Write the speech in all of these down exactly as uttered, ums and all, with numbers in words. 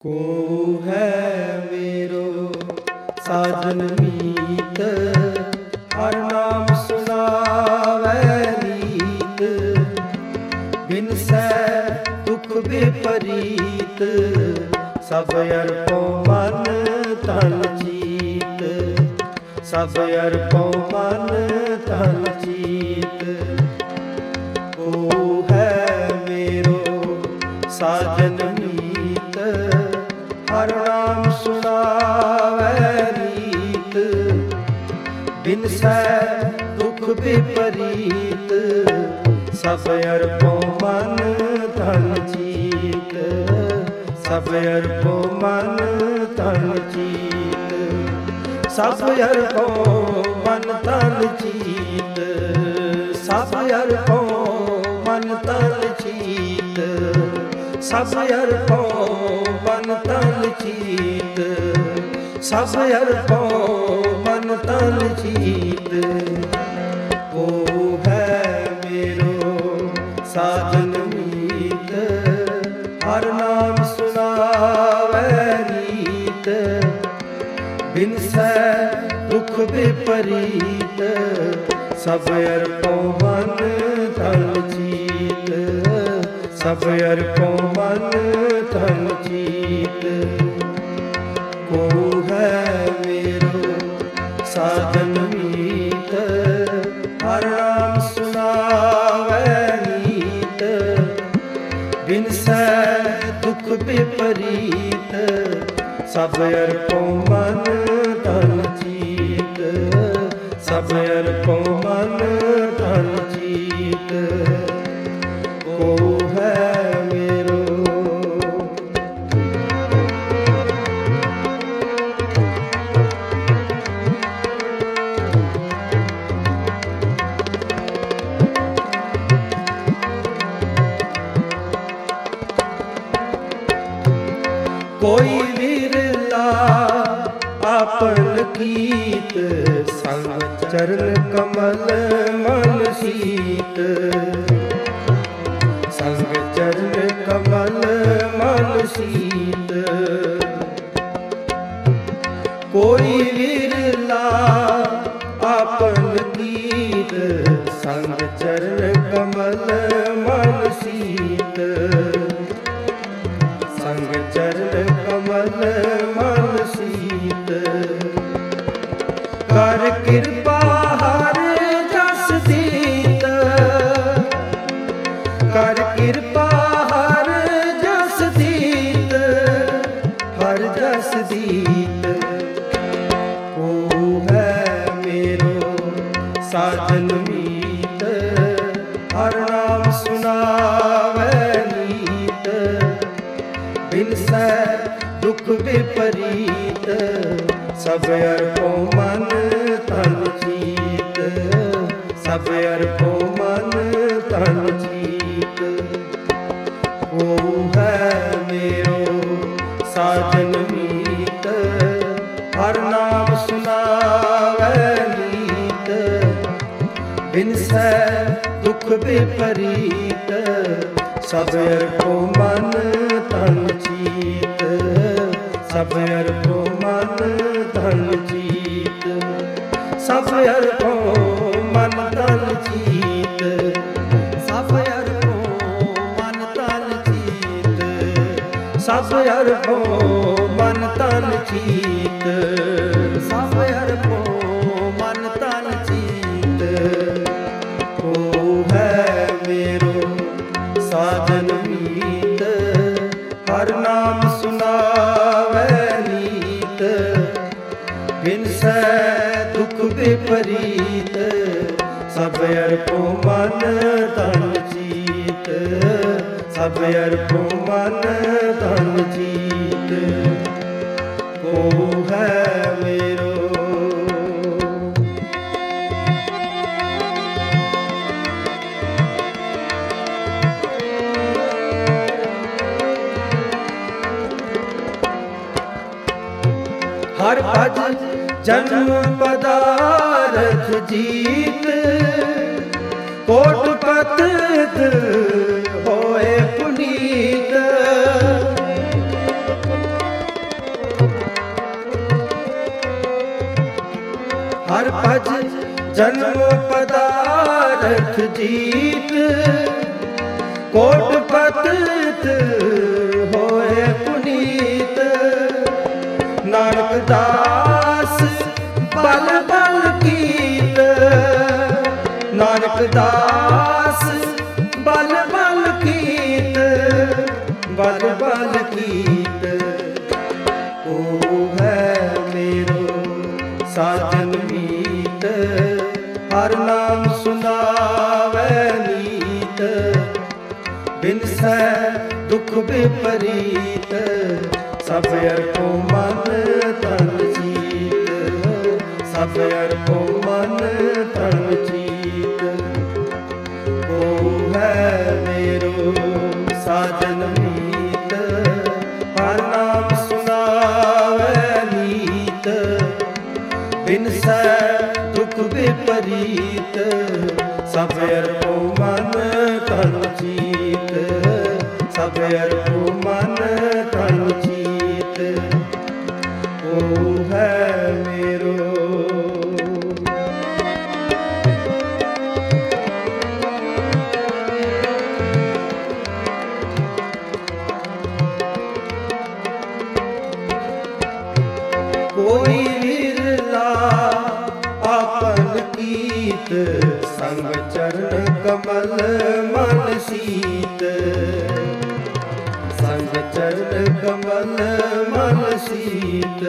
को है मेरो साजन मीत, हर नाम सुनावै रीत। बिन सै दुख विपरीत, सब अरपो मन तन चीत। सब अरपो मन तन चीत। को है मेरो साजन मीत, हर नाम सुनावै रीत। बिन सै दुख विपरीत, सब अरपो मन तन चीत। सब अरपो मन तन चीत। सब अरपो मन तन चीत। सब अरपो मन तन चीत। सब अरपो मन तन चीत। सब अरपो मन तन चीत। ओ है मेरो साजन मीत, हर नाम सुनावै रीत। बिन सै दुख विपरीत, सब अरपो मन तन चीत। सब अरपो मन तन चीत। को है मेरो साजन मीत, हर नाम सुनावै रीत। बिन सै दुख विपरीत, सब अरपो मन तन चीत। सब अरपो मन तन चीत। को है मेरो कोई विरला आपन कीत, संग चरण कमल मन सीत। संग चरण कमल मन सीत। कोई विरला आपन कीत, संग चरण कमल मन सीत। संग चरण कमल मन सीत। कर कृपा हर जस दीत। कर कृपा हर जस दीत। हर जस दीत। को है मेरो साजन मीत, हर नाम सुनावै रीत। बिन सै दुख विपरीत, सब अरपो मन तन चीत। सब अरपो मन तन चीत। को है मेरो साजन मीत, हर नाम सुनावै रीत। बिन सै दुख विपरीत, सब अरपो मन तन चीत। सब अरपो मन तन चीत। सब अरपो मन तन चीत। सब अरपो मन तन चीत। सब अरपो मन तन चीत। सब अरपो मन तन चीत। को है मेरो साजन मीत, हर नाम सुनावै रीत। बिन सै दुख विपरीत, सब अरपो मन तन चीत। सब अरपो मन तन चीत। को है मेरो हर भज जन्म पदारथ जीत। कोट पतित होए पुनीत। भज जन्म पदारथ जीत, कोट पतित होए पुनीत। नानक दास बल बल कीत, नानक दास बल बल कीत, बल बल कीत। ओ है मेरो साजन मीत, हर नाम सुनावै नीत। बिनसै दुख विपरीत, सब अर्पो मन तन चीत, सब अर्पो मन तन चीत। ओ है मेरो साजन मीत, हर नाम सुनावै नीत। बिनसै दुख विपरीत, सब अर्पो मन तन चीत, सब अर्पो मन तन चीत। ओ है मेरो कोई विरला आपन कीत, संग चरण कमल मन सीत, संग चरण कमल मन सीत।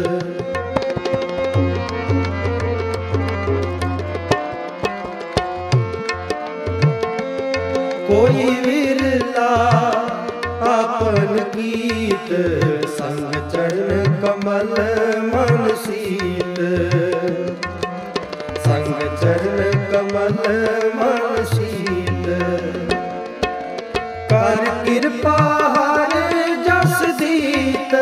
कोई विरला आपन कीत, संग चरण कमल मन सीत, संग चरण कमल मन सीत। कर कृपा हर जस दीत,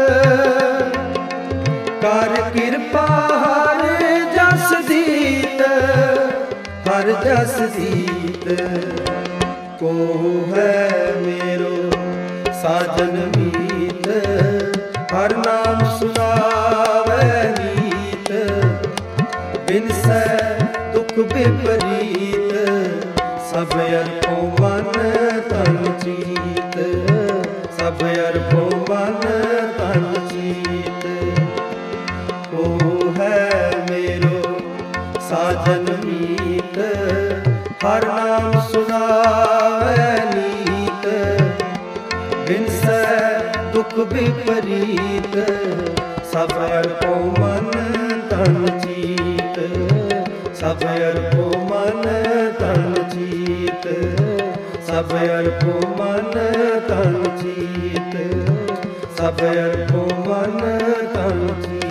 कर कृपा हर जस दीत, हर जस दीत। को है मेरो साजन मीत, हर नाम सुनावै नीत। बिनसै दुख विपरीत, सब अर्पो मन तन चीत, सब अर्पो मन तन चीत। ओ है मेरो साजन मीत, हर नाम सुनावै नीत। बिनसै दुख विपरीत, सब अर्पो मन तन चीत, सब अर्पो मन तन चीत, सब अर्पो मन तन चीत, सब अर्पो मन तन चीत।